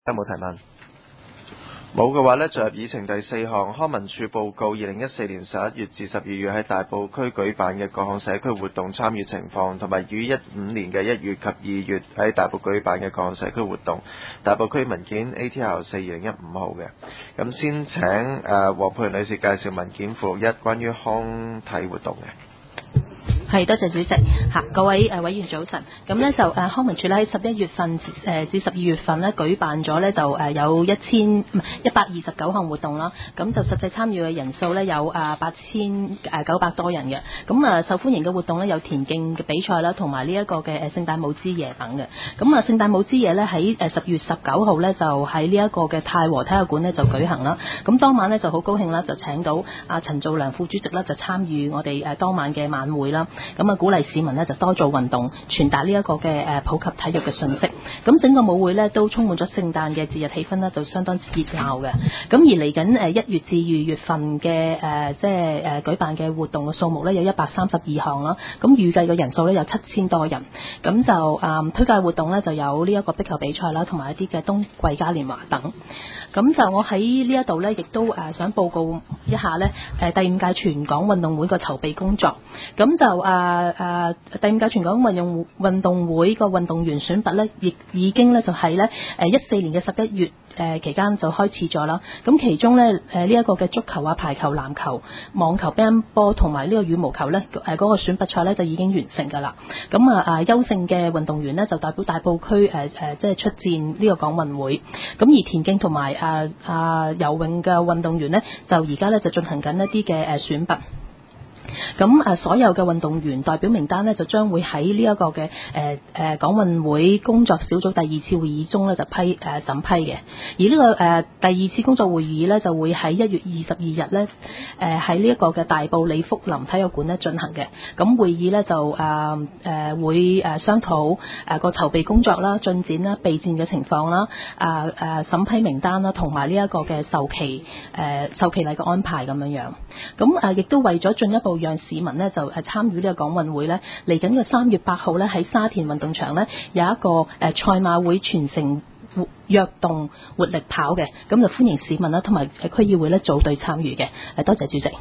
有冇提問？冇嘅話呢，進入議程第4項，康文署報告2014年11月至12月喺大埔區舉辦嘅各項社區活動參與情況，同埋與15年嘅1月及2月喺大埔舉辦嘅各項社區活動。大埔區文件 ATR 4/2015號嘅。咁先請黃佩玲女士介紹文件附錄1關於康體活動嘅。 係，多謝主席嚇，各位委員早晨。咁呢就康文署咧喺11月份至12月份呢舉辦咗呢就有129項活動啦。咁就實際參與嘅人數呢有8900多人嘅。咁受歡迎嘅活動呢有田徑嘅比賽啦，同埋呢一個嘅聖誕舞之夜等嘅。咁聖誕舞之夜呢喺10月19號呢就喺呢一個嘅太和體育館呢就舉行啦。咁當晚呢就好高興啦，就請到陳造良副主席啦就參與我哋當晚嘅晚會啦。咁鼓勵市民呢就多做運動，傳達呢一個嘅普及體育嘅訊息。咁整個舞會呢都充滿咗聖誕嘅節日氣氛啦，就相當之熱鬧嘅。咁而嚟緊1月至2月份嘅舉辦嘅活動嘅數目呢有132項啦。咁預計嘅人數呢有7000多人。咁就推介活動呢就有呢一個壁球比賽啦，同埋一啲嘅冬季嘉年華等。咁就我喺呢一度呢亦都想報告一下呢第5屆全港運動會個籌備工作。咁就第5屆全港運動會個運動員選拔呢，亦已經呢就係呢14年嘅11月期間就開始咗啦。咁其中呢呢一個嘅足球排球、籃球、網球、乒乓波同埋呢個羽毛球呢嗰個選拔賽呢就已經完成㗎啦。咁優勝嘅運動員呢就代表大埔區即係出戰呢個港運會。咁而田徑同埋游泳嘅運動員呢，就而家呢就進行緊一啲嘅選拔。咁所有嘅運動員代表名單呢，就將會喺呢一個嘅港運會工作小組第2次會議中呢就審批嘅。而呢個第2次工作會議呢，就會喺1月22日呢喺呢一個嘅大埔李福林體育館呢進行嘅。咁會議呢，就會商討個籌備工作啦、進展啦、備戰嘅情況啦、審批名單啦，同埋呢一個嘅授旗禮嘅安排咁樣。咁亦都為咗進一步讓市民呢就參與呢個港運會呢，嚟緊嘅3月8號呢喺沙田運動場呢有一個賽馬會全城躍動活力跑嘅，咁就歡迎市民啦同埋區議會呢組隊參與嘅。多謝主席。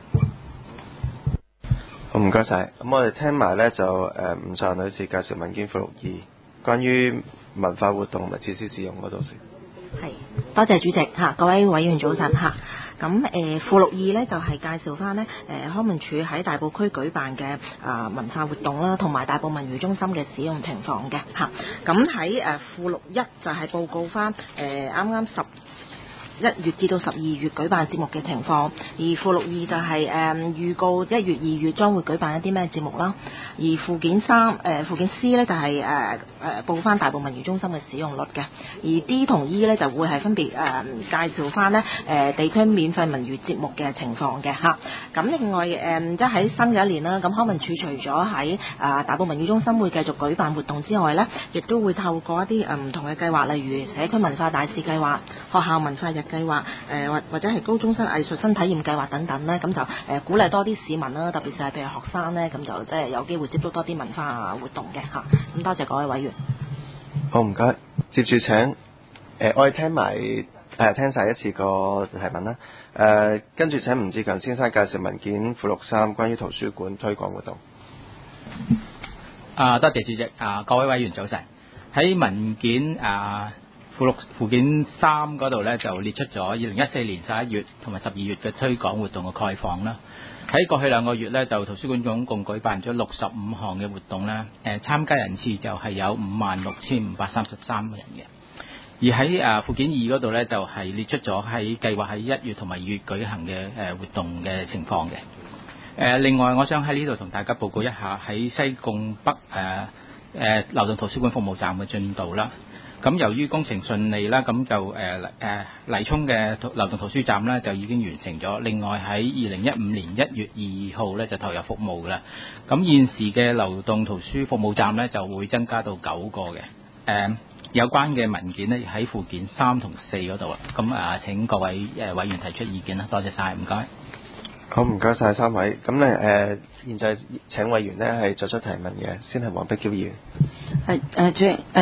好，唔該晒。咁我哋聽埋呢就吳卓女士介紹文件附錄2關於文化活動同埋設施使用嗰度先。 係，多謝主席嚇，各位委員早晨嚇。咁附錄2呢就係介紹翻呢康文署喺大埔區舉辦嘅文化活動啦，同埋大埔文娛中心嘅使用情況嘅嚇。咁喺附錄1就係報告翻啱啱11月至到12月舉辦節目嘅情況，而附錄2就係預告1月2月將會舉辦一啲咩節目啦。而附件C 呢就係報翻大埔文娛中心嘅使用率嘅，而 D 同 E 呢就會係分別介紹翻呢地區免費文娛節目嘅情況嘅嚇。咁另外即係喺新嘅一年啦，咁康文署除咗喺大埔文娛中心會繼續舉辦活動之外呢，亦都會透過一啲唔同嘅計劃，例如社區文化大使計劃、學校文化日計劃或者係高中生藝術新體驗計劃等等呢，咁就鼓勵多啲市民啦，特別係譬如學生呢，咁就即係有機會接觸多啲文化活動嘅嚇。咁多謝各位委員。 好，唔該。接住請我哋聽埋聽晒一次個提問啦。跟住請吳志強先生介紹文件附錄3關於圖書館推廣活動。 多謝主席。各位委員早晨。喺文件附件3嗰度呢，就列出咗2014年11月同埋12月嘅推廣活動嘅概況啦。喺過去2個月呢，就圖書館總共舉辦咗65項嘅活動啦。參加人次就係有56,533人嘅。而喺附件2嗰度呢，就係列出咗喺計劃喺1月同埋2月舉行嘅活動嘅情況嘅。另外，我想喺呢度同大家報告一下喺西貢北流動圖書館服務站嘅進度啦。咁由於工程順利啦，咁就黎涌嘅流動圖書站呢就已經完成咗。另外喺2015年1月2號呢就投入服務噶啦。咁現時嘅流動圖書服務站呢就會增加到9個嘅。有關嘅文件呢喺附件3同4嗰度啦。咁請各位委員提出意見啦。多謝晒，唔該。 好，唔該晒3位。咁呢現在請委員呢係作出提問嘅，先係黃碧嬌議員。 係主席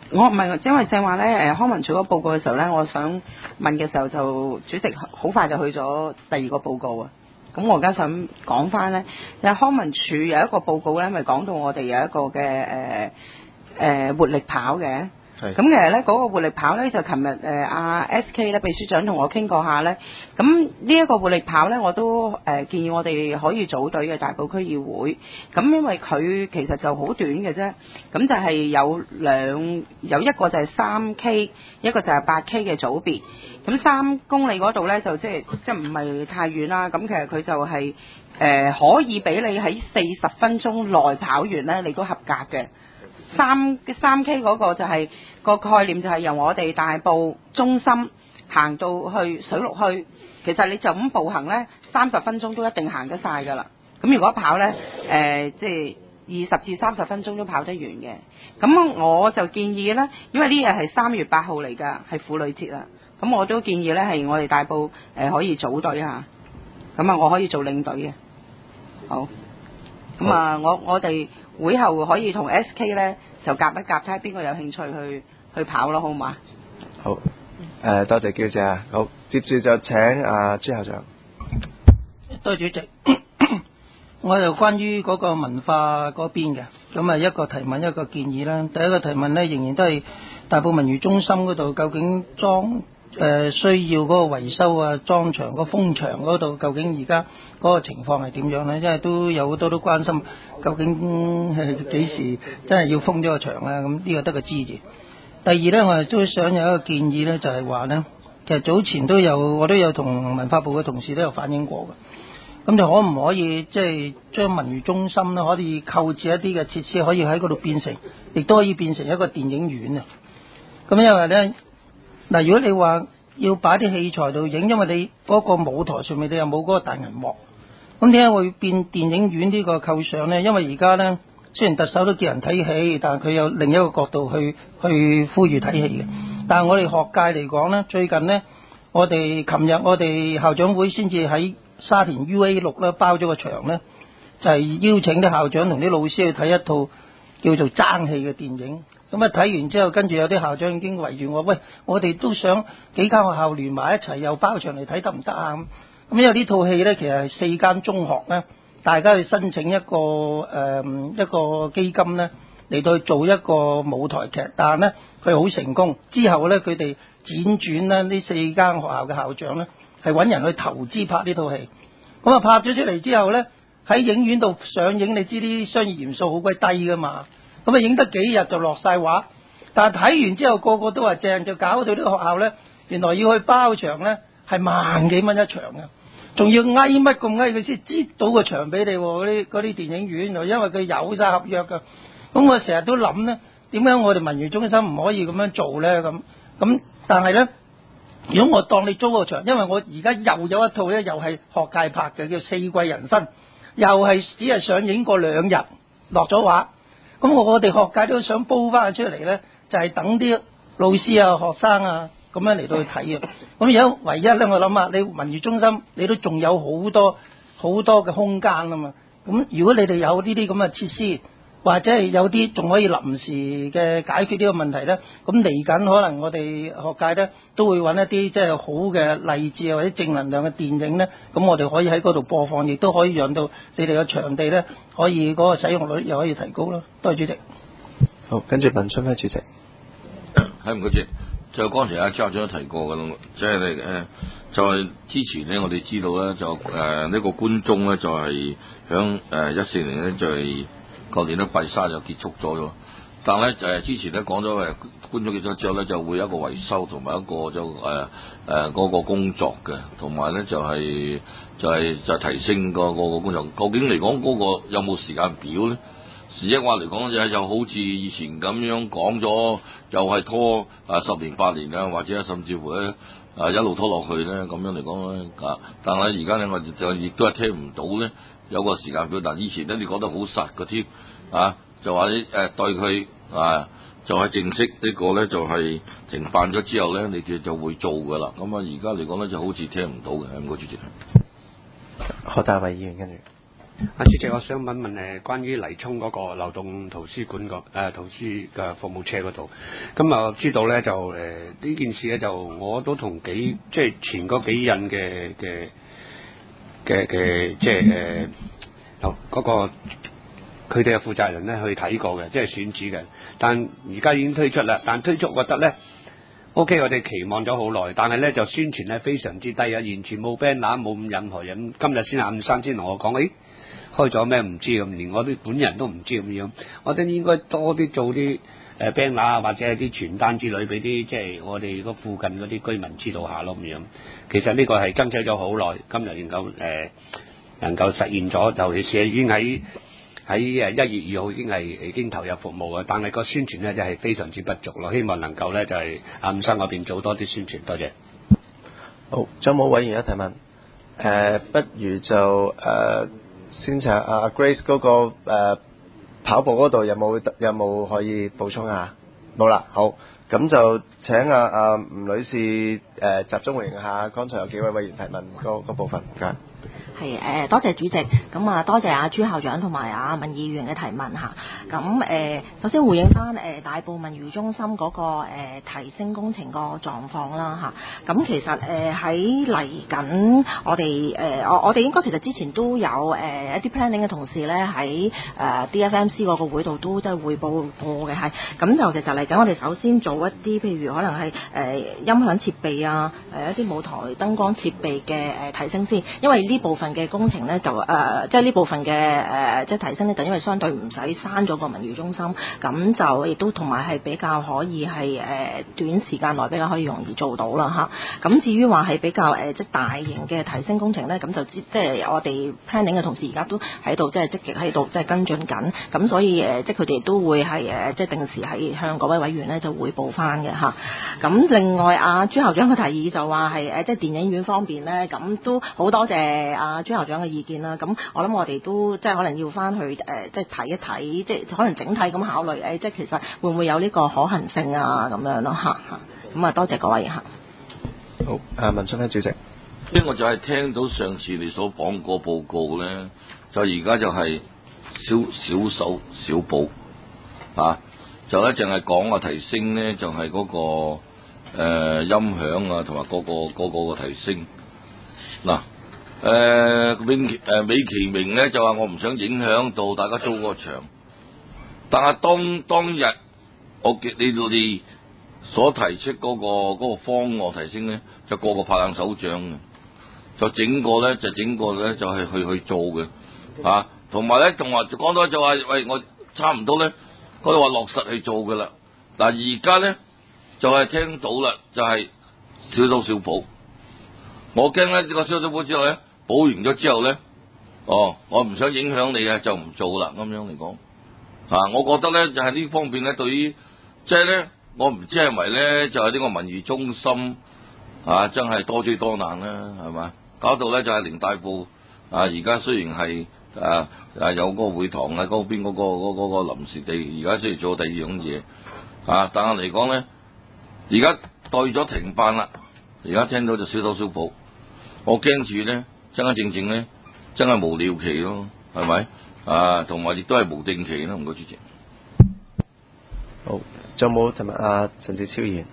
我唔係，因為正話咧，康文署嗰個報告嘅時候咧，我想問嘅時候就主席好快就去咗第二個報告啊。咁我而家想講翻咧，就康文署有一個報告咧，咪講到我哋有一個嘅活力跑嘅。咁其實咧嗰個活力跑咧，就琴日阿 SK 咧秘書長同我傾過下咧，咁呢一個活力跑咧，我都建議我哋可以組隊嘅大埔區議會，咁因為佢其實就好短嘅啫，咁就係有一個就係3K， 一個就係8K 嘅組別，咁3公里嗰度咧就即係唔係太遠啦，咁其實佢就係可以俾你喺40分鐘內跑完咧，你都合格嘅。3K 嗰個就係個概念就係由我哋大埔中心行到去水綠墟，其實你就咁步行呢，30分鐘都一定行得晒㗎啦。咁如果跑呢，即係20至30分鐘都跑得完嘅。咁我就建議呢，因為呢日係3月8號嚟㗎，係婦女節啦。咁我都建議呢，係我哋大埔可以組隊下，咁啊我可以做領隊嘅。好，咁啊我哋會後可以同 SK 咧就夾一夾，睇下邊個有興趣去跑咯，好嘛？ 好，多謝嬌姐啊。好，接住就請朱校長。 多謝主席。我就關於嗰個文化嗰邊嘅，咁啊一個提問一個建議啦。第一個提問呢，仍然都係大埔文娛中心嗰度，究竟需要嗰個維修啊，裝場嗰風場嗰度，究竟而家嗰個情況係點樣呢？因為都有好多都關心，究竟幾時真係要封咗個場啊？咁呢個得個知字。第二呢，我哋都想有一個建議呢，就係話呢，其實早前我都有同文化部嘅同事都有反映過嘅。咁就可唔可以即係將文娛中心呢，可以購置一啲嘅設施，可以喺嗰度變成，亦都可以變成一個電影院啊？咁因為呢。嗱，如果你話要擺啲器材度影，因為你嗰個舞台上面你又冇嗰個大銀幕，咁點解會變電影院呢個構想呢？因為而家呢，雖然特首都叫人睇戲，但係佢有另一個角度去呼籲睇戲嘅。但係我哋學界嚟講呢，最近呢，琴日我哋校長會先至喺沙田 UA6 咧包咗個場呢，就係邀請啲校長同啲老師去睇一套叫做爭氣嘅電影。咁啊睇完之後，跟住有啲校長已經圍住我，喂，我哋都想幾間學校聯埋一齊，又包場嚟睇得唔得啊？咁因為呢套戲呢，其實係4間中學呢，大家去申請一個基金呢，嚟到去做一個舞台劇，但係呢，佢好成功。之後呢，佢哋輾轉呢4間學校嘅校長呢，係揾人去投資拍呢套戲。咁啊拍咗出嚟之後呢，喺影院度上映，你知啲商業元素好鬼低噶嘛。咁啊影得幾日就落晒畫，但係睇完之後個個都話正，就搞到呢個學校呢，原來要去包場呢，係萬幾蚊一場嘅，仲要翳乜咁翳佢先擠到個場俾你喎。嗰啲電影院，因為佢有晒合約㗎。咁我成日都諗呢，點解我哋文娛中心唔可以咁樣做呢？咁但係呢，如果我當你租個場，因為我而家又有一套呢，又係學界拍嘅，叫《四季人生》，又係只係上映過2日，落咗畫。咁我哋學界都想煲翻出嚟呢，就係等啲老師啊、學生啊咁樣嚟到去睇啊。咁而家唯一呢，我諗下，你文娛中心你都仲有好多嘅空間啊嘛。咁如果你哋有呢啲咁嘅設施，或者係有啲仲可以臨時嘅解決呢個問題呢，咁嚟緊可能我哋學界呢都會揾一啲即係好嘅勵志或者正能量嘅電影呢。咁我哋可以喺嗰度播放，亦都可以讓到你哋嘅場地呢，可以嗰個使用率又可以提高咯。多謝主席。 好，跟住文春輝主席。 係唔該主席，就剛才阿張校長都提過嘅，即係就係之前呢，我哋知道咧就呢個官中咧就係響14年咧就係舊年咧8月30就結束咗咯。但係咧之前咧講咗官中結束之後咧就會有一個維修同埋一個就嗰個工作嘅，同埋咧就提升個工作。究竟嚟講嗰個有冇時間表咧？時一話嚟講就好似以前咁樣講咗，又係拖10年8年啊，或者甚至乎咧一路拖落去咧咁樣嚟講咧但係而家咧我哋就亦都係聽唔到咧有個時間表。但以前咧你講得好實嘅添就話你對佢就係正式呢個咧就係停辦咗之後咧你哋就會做噶啦。咁而家嚟講咧就好似聽唔到嘅。唔該主席。 何大偉議員跟住。 主席，我想問關於黎涌嗰個流動圖書館圖書嘅服務車嗰度，咁我知道咧就呢件事咧就我都同即係前嗰幾任嘅即係嗰個佢哋嘅負責人咧去睇過嘅，即係選址嘅，但而家已經推出啦，但推出我覺得咧 OK， 我哋期望咗好耐，但係咧就宣傳咧非常之低啊，完全冇 banner 冇任何人，今日先晏生先同我講，開咗咩唔知咁，連我啲本人都唔知咁樣。我哋應該多啲做啲banner啊，或者係啲傳單之類俾啲即係我哋個附近嗰啲居民知道下咯咁樣。其實呢個係爭取咗好耐，今日能夠實現咗，尤其是已經喺1月2號已經投入服務嘅，但係個宣傳咧就係非常之不足咯。希望能夠咧就係暗生嗰邊做多啲宣傳，多謝。 好，仲有冇委員有提問？不如就先請阿 Grace 嗰個跑步嗰度有冇可以補充下？冇啦，好，咁就請阿吳女士集中回應下剛才有幾位委員提問嗰部分，唔該。 係多謝主席，咁啊多謝阿朱校長同埋阿文議員嘅提問嚇。咁首先回應翻大埔文娛中心嗰個提升工程個狀況啦嚇。咁其實喺嚟緊，我哋應該其實之前都有一啲 planning 嘅同事咧喺DFMC 嗰個會度都即係彙報過嘅係。咁就其實嚟緊，我哋首先做一啲譬如可能係音響設備啊，一啲舞台燈光設備嘅提升先，因為呢部分嘅工程咧就即係呢部分嘅即係提升咧，就因為相對唔使閂咗個文娛中心，咁就亦都同埋係比較可以係短時間內比較可以容易做到啦嚇。咁至於話係比較即係大型嘅提升工程咧，咁就即係我哋 planning 嘅同事而家都喺度即係積極喺度即係跟進緊，咁所以即係佢哋都會係即係定時係向各位委員咧就彙報翻嘅嚇。咁另外阿朱校長嘅提議就話係即係電影院方面咧，咁都好多謝阿朱校長嘅意見啦。咁我諗我哋都即係可能要翻去即係睇一睇，即係可能整體咁考慮即係其實會唔會有呢個可行性啊咁樣咯嚇。咁啊多謝各位嚇。 好，文春輝主席。 因為我就係聽到上次你所講個報告咧，就而家就係小修小補啊，就咧淨係講話提升咧，就係嗰個音響啊，同埋嗰個提升嗱。美其名咧就話我唔想影響到大家租個場，但係當日我見你哋所提出嗰個方案提升咧，就個拍硬手掌嘅，就整個咧就係去做嘅啊，同埋咧仲話講到就話喂，我差唔多咧嗰度話落實去做噶啦，嗱而家咧就係聽到啦，就係小修小補，我驚咧呢個小修小補之後咧。補完咗之後咧，我唔想影響你啊，就唔做啦咁樣嚟講，我覺得咧就係呢方面咧，對於即係咧，我唔知係咪咧就係呢個文娛中心真係多災多難啦，係嘛？搞到咧就係連大埔而家雖然係有個會堂啊嗰邊嗰個臨時地，而家雖然做第二樣嘢但係嚟講咧，而家對咗停辦啦，而家聽到就小修小補，我驚住咧。真正咧，真係無了期咯，係咪？同埋亦都係無定期咯，唔該主席。 好，仲有冇提問陳志超議員？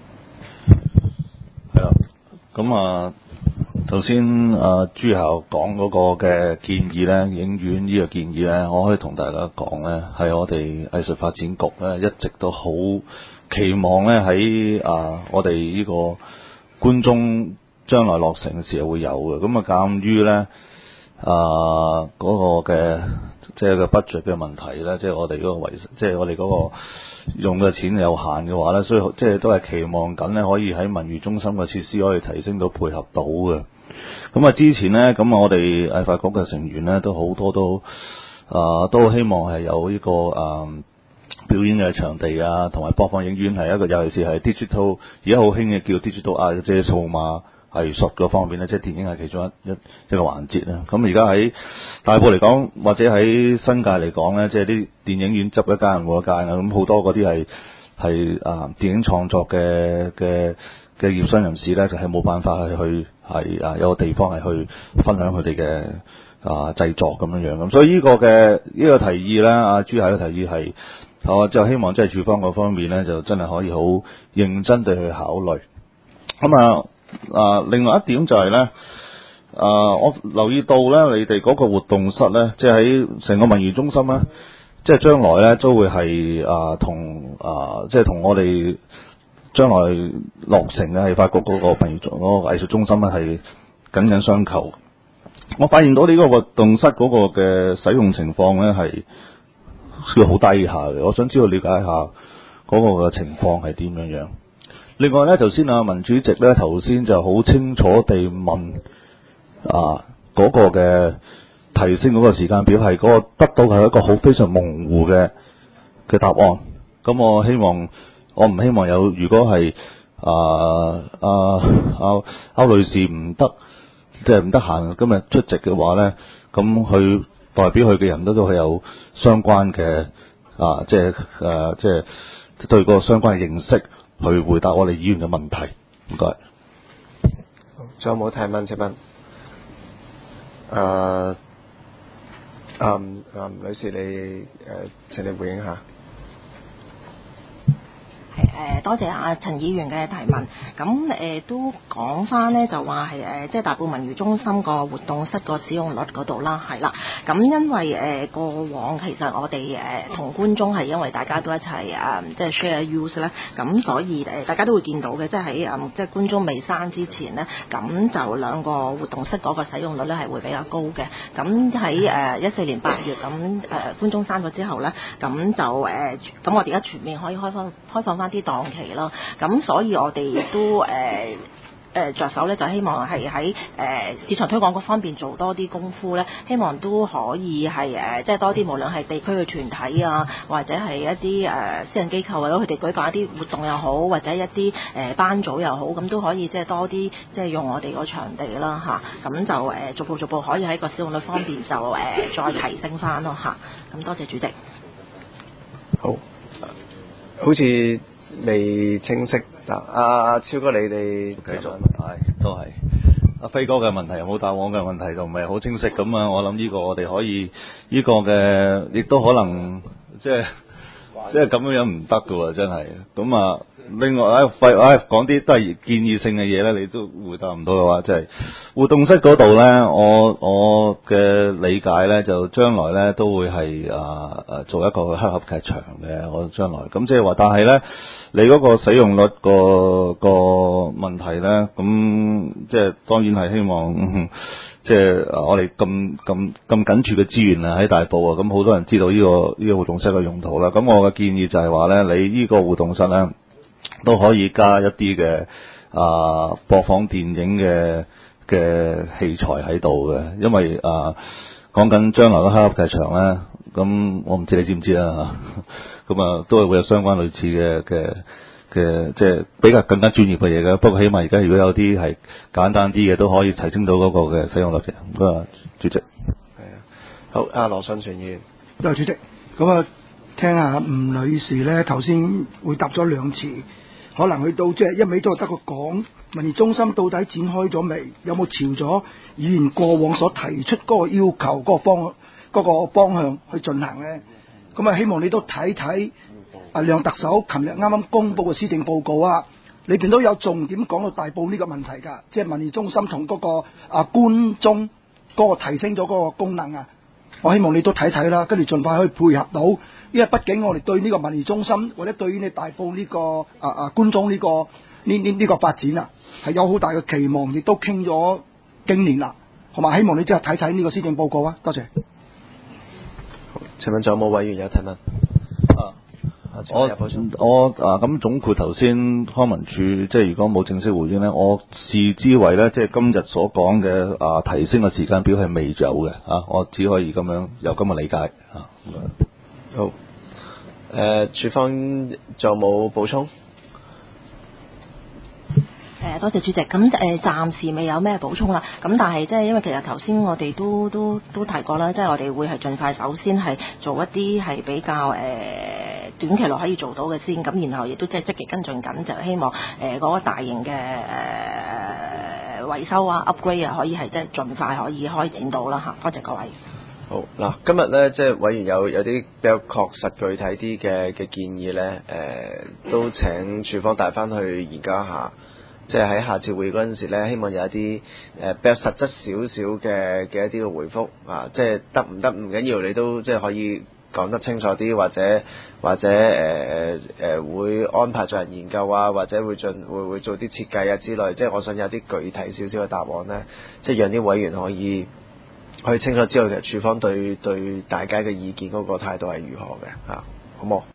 係啦，咁頭先朱校講嗰個嘅建議咧，影院呢個建議咧，我可以同大家講咧，係我哋藝術發展局咧一直都好期望咧喺我哋呢個觀眾。將來落成嘅時候會有嘅，咁鑑於咧嗰個嘅即係個 budget 嘅問題咧，即係我哋嗰個即係我哋嗰個用嘅錢有限嘅話咧，所以即係都係期望緊咧可以喺文娛中心嘅設施可以提升到配合到嘅。咁之前咧，咁我哋藝發局嘅成員咧都好多都希望係有呢個表演嘅場地同埋播放影院係一個，尤其是係 digital 而家好興嘅叫 digital art，即係數碼藝術嗰方面咧，即係電影係其中一個環節啦。咁而家喺大埔嚟講，或者喺新界嚟講咧，即係啲電影院執一間冇一間啦。咁好多嗰啲係電影創作嘅業商人士咧，就係冇辦法去有個地方係去分享佢哋製作咁樣咁，所以呢個提議咧，阿朱蟹嘅提議係，我就希望即係處方嗰方面咧，就真係可以好認真地去考慮。咁另外一點就係咧，我留意到咧，你哋嗰個活動室咧，即係喺成個文娛中心咧，即係將來咧都會係即係同我哋將來落成嘅係發覺嗰個文娛嗰個藝術中心咧係緊緊相扣。我發現到呢個活動室嗰個嘅使用情況咧係要好低下嘅，我想知道了解一下嗰個嘅情況係點樣樣。另外咧，頭先文主席咧頭先就好清楚地問嗰個嘅提升嗰個時間表係嗰個得到係一個好非常模糊嘅答案。咁我唔希望有，如果係歐女士唔得，即係唔得閒今日出席嘅話咧，咁佢代表佢嘅人都係有相關嘅即係對個相關嘅認識去回答我哋議員嘅問題。唔該。 仲有冇提問？請問女士你請你回應下。 多謝陳議員嘅提問。咁都講翻呢，就話係即係大埔文娛中心個活動室個使用率嗰度啦，係啦。咁因為過往其實我哋同觀眾係因為大家都一齊即係 share use 咧，咁所以大家都會見到嘅，即係喺即係觀眾未閂之前呢，咁就兩個活動室嗰個使用率咧係會比較高嘅。咁喺14年8月咁觀眾閂咗之後呢，咁就咁我哋而家全面可以開放翻啲檔期咯，咁所以我哋亦都着手咧，就希望係喺市場推廣嗰方面做多啲功夫咧，希望都可以係即係多啲，無論係地區嘅團體啊，或者係一啲私人機構，或者佢哋舉辦一啲活動又好，或者一啲班組又好，咁都可以即係多啲即係用我哋個場地啦嚇，咁就逐步可以喺個使用率方面就再提升翻咯嚇，咁多謝主席。 好似未清晰嗱，阿超哥你哋繼續都係阿輝哥嘅問題，有冇答我嘅問題就唔係好清晰咁啊！我諗呢個我哋可以呢個嘅，亦都可能即係咁樣唔得噶喎，真係咁啊！另外講啲都係建議性嘅嘢咧，你都回答唔到嘅話，即係活動室嗰度咧，我嘅理解咧，就將來咧都會係做一個黑盒劇場嘅，我將來咁即係話，但係咧你嗰個使用率個問題咧，咁即係當然係希望。即係我哋咁緊絀嘅資源喺大埔啊，咁好多人知道呢個活動室嘅用途啦。咁我嘅建議就係話咧，你呢個活動室咧都可以加一啲嘅播放電影嘅器材喺度嘅，因為講緊將來嘅黑盒劇場咧，咁我唔知你知唔知啦嚇，咁都係會有相關類似嘅即係比較更加專業嘅嘢嘅，不過起碼而家如果有啲係簡單啲嘅，都可以提升到嗰個嘅使用率嘅。咁啊，主席。係啊，好，阿羅信全議員。 多謝主席。咁聽下吳女士咧，頭先回答咗兩次，可能去到即係一味都係得個講，文娛中心到底展開咗未？有冇朝咗議員過往所提出嗰個要求嗰個方向去進行咧？咁希望你都睇睇。梁特首琴日啱啱公布嘅施政報告啊，裏邊都有重點講到大埔呢個問題㗎，即係文娛中心同嗰個觀眾嗰個提升咗嗰個功能啊。我希望你都睇睇啦，跟住盡快可以配合到，因為畢竟我哋對呢個文娛中心或者對於你大埔呢個觀眾呢個發展啊，係有好大嘅期望，亦都傾咗經年啦，同埋希望你即係睇睇呢個施政報告啊。多謝。 請問仲有冇委員有提問？ 咁總括頭先康文署即係如果冇正式回應咧，我視之為咧即係今日所講嘅提升嘅時間表係未有嘅我只可以咁樣有咁嘅理解好，署方仲有冇補充？ 多謝主席。咁暫時未有咩補充啦。咁但係即係因為其實頭先我哋都提過啦，即係我哋會係盡快首先係做一啲係比較短期內可以做到嘅先，咁然後亦都即係積極跟進緊，就希望嗰個大型嘅維修啊、upgrade 啊，可以係即係盡快可以開展到啦嚇。多謝各位。 好嗱，今日咧即係委員有啲比較確實具體啲嘅建議咧，都請處方帶翻去研究一下，即係喺下次會議嗰陣時咧，希望有一啲比較實質少少嘅一啲嘅回覆啊，即係得唔得唔緊要，你都即係可以講得清楚啲，或者會安排做人研究啊，或者會做啲設計啊之類，即係我想有啲具體少少嘅答案咧，即係讓啲委員可以清楚知道其實處方對大家嘅意見嗰個態度係如何嘅嚇，好冇？